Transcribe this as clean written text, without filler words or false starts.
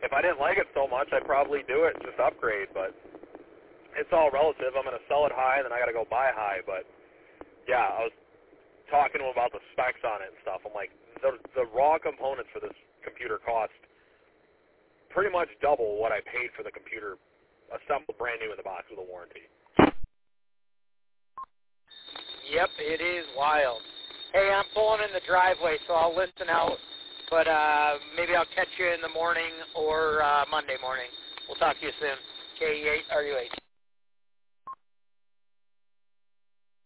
if I didn't like it so much, I'd probably do it and just upgrade, but it's all relative. I'm going to sell it high, and then I got to go buy high, but yeah, I was talking to him about the specs on it and stuff. I'm like, the raw components for this computer cost pretty much double what I paid for the computer assembled brand new in the box with a warranty. Yep, it is wild. Hey, I'm pulling in the driveway, so I'll listen out, but maybe I'll catch you in the morning or Monday morning. We'll talk to you soon. KE8RUH.